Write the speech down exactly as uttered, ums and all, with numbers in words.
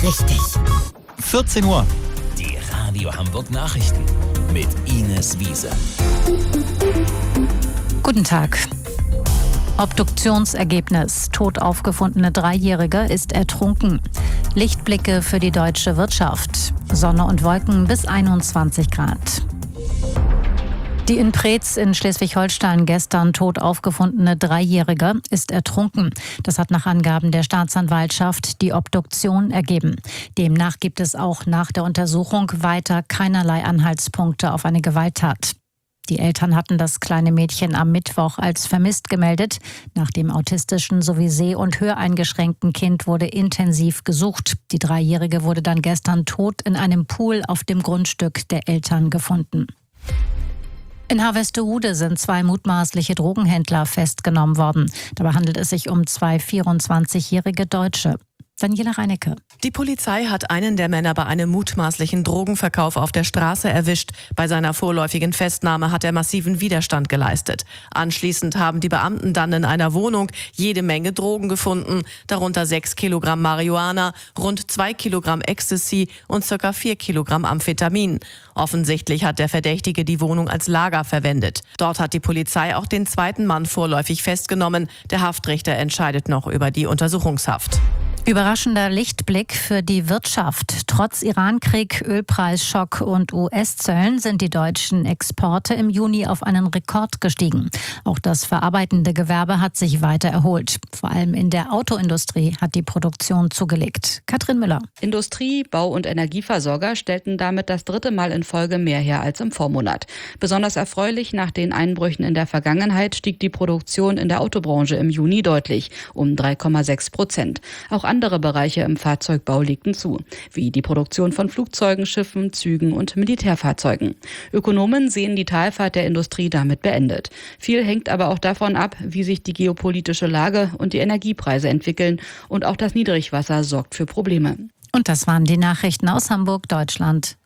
richtig. vierzehn Uhr. Die Radio Hamburg Nachrichten mit Ines Wiese. Guten Tag. Obduktionsergebnis. Tot aufgefundene Dreijährige ist ertrunken. Lichtblicke für die deutsche Wirtschaft. Sonne und Wolken bis einundzwanzig Grad. Die in Preetz in Schleswig-Holstein gestern tot aufgefundene Dreijährige ist ertrunken. Das hat nach Angaben der Staatsanwaltschaft die Obduktion ergeben. Demnach gibt es auch nach der Untersuchung weiter keinerlei Anhaltspunkte auf eine Gewalttat. Die Eltern hatten das kleine Mädchen am Mittwoch als vermisst gemeldet. Nach dem autistischen sowie seh- und höreingeschränkten Kind wurde intensiv gesucht. Die Dreijährige wurde dann gestern tot in einem Pool auf dem Grundstück der Eltern gefunden. In Harvestehude sind zwei mutmaßliche Drogenhändler festgenommen worden. Dabei handelt es sich um zwei vierundzwanzigjährige Deutsche. Daniela Reinecke. Die Polizei hat einen der Männer bei einem mutmaßlichen Drogenverkauf auf der Straße erwischt. Bei seiner vorläufigen Festnahme hat er massiven Widerstand geleistet. Anschließend haben die Beamten dann in einer Wohnung jede Menge Drogen gefunden, darunter sechs Kilogramm Marihuana, rund zwei Kilogramm Ecstasy und circa vier Kilogramm Amphetamin. Offensichtlich hat der Verdächtige die Wohnung als Lager verwendet. Dort hat die Polizei auch den zweiten Mann vorläufig festgenommen. Der Haftrichter entscheidet noch über die Untersuchungshaft. Überraschender Lichtblick für die Wirtschaft. Trotz Irankrieg, Ölpreisschock und U S-Zöllen sind die deutschen Exporte im Juni auf einen Rekord gestiegen. Auch das verarbeitende Gewerbe hat sich weiter erholt. Vor allem in der Autoindustrie hat die Produktion zugelegt. Katrin Müller. Industrie, Bau- und Energieversorger stellten damit das dritte Mal in Folge mehr her als im Vormonat. Besonders erfreulich nach den Einbrüchen in der Vergangenheit stieg die Produktion in der Autobranche im Juni deutlich, um drei Komma sechs Prozent. Auch andere Bereiche im Fahrzeugbau legten zu, wie die Produktion von Flugzeugen, Schiffen, Zügen und Militärfahrzeugen. Ökonomen sehen die Talfahrt der Industrie damit beendet. Viel hängt aber auch davon ab, wie sich die geopolitische Lage und die Energiepreise entwickeln. Und auch das Niedrigwasser sorgt für Probleme. Und das waren die Nachrichten aus Hamburg, Deutschland